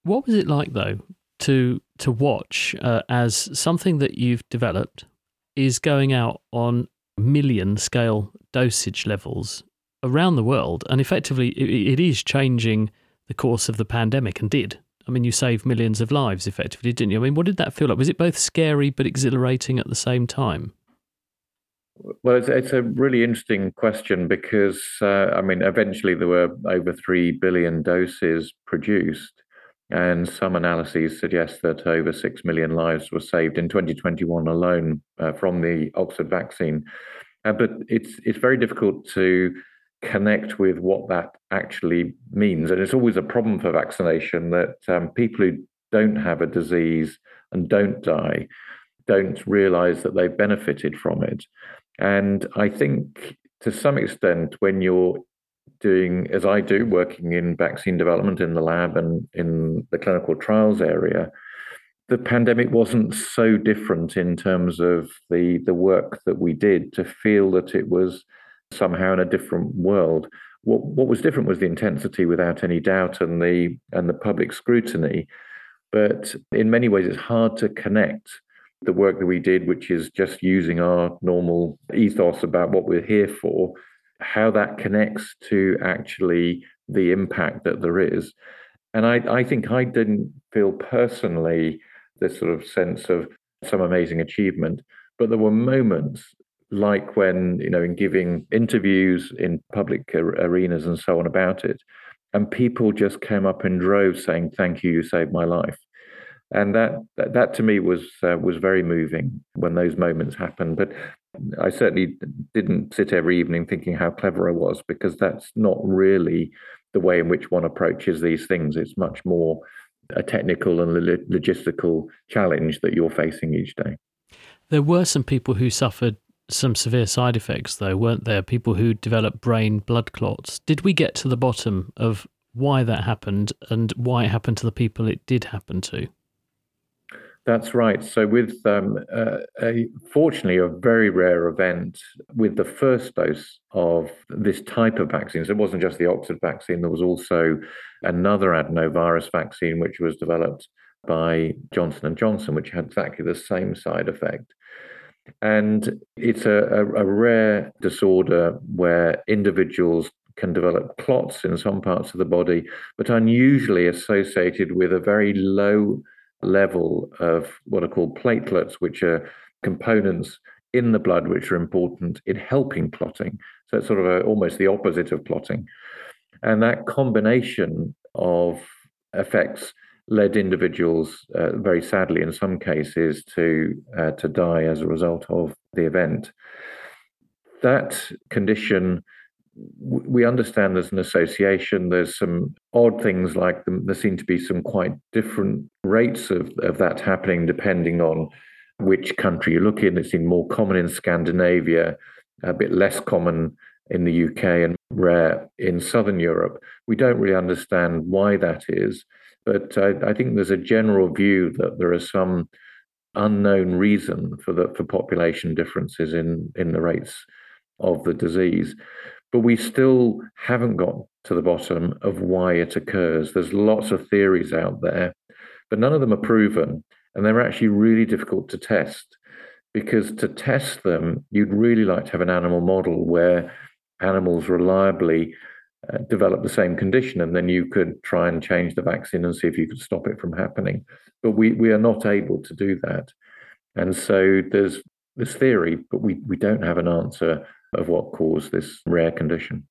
What was it like, though, to watch as something that you've developed is going out on million scale dosage levels around the world, and effectively it is changing the course of the pandemic, and did. I mean, you saved millions of lives effectively, didn't you? I mean, what did that feel like? Was it both scary but exhilarating at the same time? Well, it's a really interesting question because, I mean, eventually there were over 3 billion doses produced, and some analyses suggest that over 6 million lives were saved in 2021 alone from the Oxford vaccine. But it's very difficult to connect with what that actually means. And it's always a problem for vaccination that people who don't have a disease and don't die don't realize that they've benefited from it. And I think to some extent, when you're doing, as I do, working in vaccine development in the lab and in the clinical trials area, the pandemic wasn't so different in terms of the work that we did to feel that it was somehow in a different world. What was different was the intensity, without any doubt, and the public scrutiny. But in many ways, it's hard to connect the work that we did, which is just using our normal ethos about what we're here for, how that connects to actually the impact that there is. And I think I didn't feel personally this sort of sense of some amazing achievement, but there were moments like when, in giving interviews in public arenas and so on about it, and people just came up in droves saying, "Thank you, you saved my life." And that to me was very moving when those moments happened. But I certainly didn't sit every evening thinking how clever I was, because that's not really the way in which one approaches these things. It's much more a technical and logistical challenge that you're facing each day. There were some people who suffered some severe side effects, though, weren't there? People who developed brain blood clots. Did we get to the bottom of why that happened and why it happened to the people it did happen to? That's right. So, with fortunately a very rare event with the first dose of this type of vaccines, it wasn't just the Oxford vaccine. There was also another adenovirus vaccine which was developed by Johnson and Johnson, which had exactly the same side effect. And it's a rare disorder where individuals can develop clots in some parts of the body, but unusually associated with a very low level of what are called platelets, which are components in the blood which are important in helping clotting. So it's sort of almost the opposite of clotting. And that combination of effects led individuals, very sadly in some cases, to die as a result of the event. That condition, we understand there's an association. There's some odd things like there seem to be some quite different rates of that happening depending on which country you look in. It's been more common in Scandinavia, a bit less common in the UK, and rare in Southern Europe. We don't really understand why that is, but I think there's a general view that there is some unknown reason for population differences in the rates of the disease. But we still haven't got to the bottom of why it occurs. There's lots of theories out there, but none of them are proven, and they're actually really difficult to test, because to test them, you'd really like to have an animal model where animals reliably develop the same condition, and then you could try and change the vaccine and see if you could stop it from happening. But we are not able to do that. And so there's this theory, but we don't have an answer of what caused this rare condition.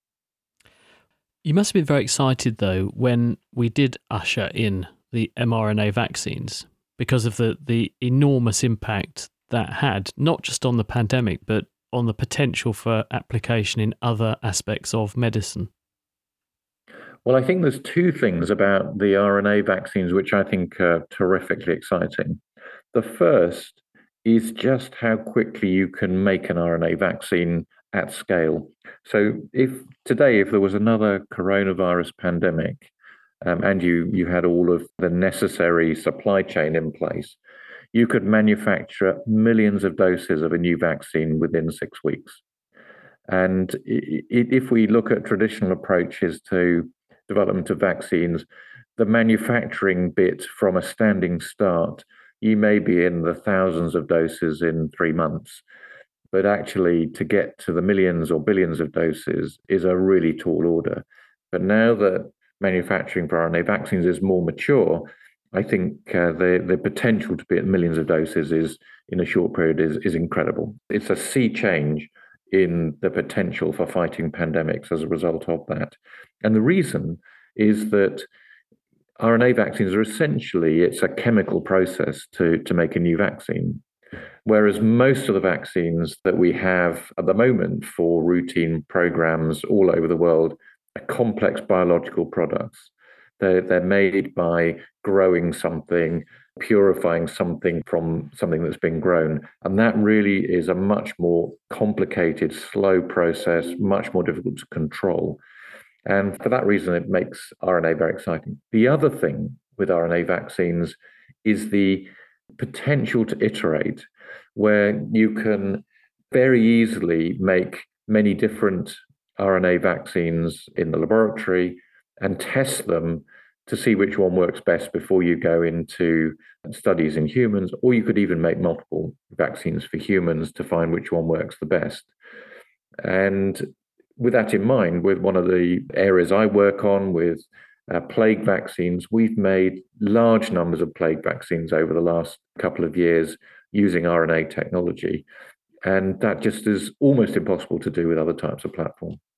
You must have been very excited, though, when we did usher in the mRNA vaccines, because of the enormous impact that had, not just on the pandemic, but on the potential for application in other aspects of medicine. Well, I think there's two things about the RNA vaccines which I think are terrifically exciting. The first is just how quickly you can make an RNA vaccine at scale. So if there was another coronavirus pandemic, and you had all of the necessary supply chain in place, you could manufacture millions of doses of a new vaccine within 6 weeks. And if we look at traditional approaches to development of vaccines, the manufacturing bit from a standing start, you may be in the thousands of doses in 3 months. But actually, to get to the millions or billions of doses is a really tall order. But now that manufacturing for RNA vaccines is more mature, I think the potential to be at millions of doses is in a short period is incredible. It's a sea change in the potential for fighting pandemics as a result of that. And the reason is that RNA vaccines are essentially, it's a chemical process to make a new vaccine. Whereas most of the vaccines that we have at the moment for routine programs all over the world are complex biological products. They're made by growing something, purifying something from something that's been grown. And that really is a much more complicated, slow process, much more difficult to control. And for that reason, it makes RNA very exciting. The other thing with RNA vaccines is the potential to iterate, where you can very easily make many different RNA vaccines in the laboratory and test them to see which one works best before you go into studies in humans, or you could even make multiple vaccines for humans to find which one works the best. And with that in mind, with one of the areas I work on with plague vaccines, we've made large numbers of plague vaccines over the last couple of years using RNA technology. And that just is almost impossible to do with other types of platform.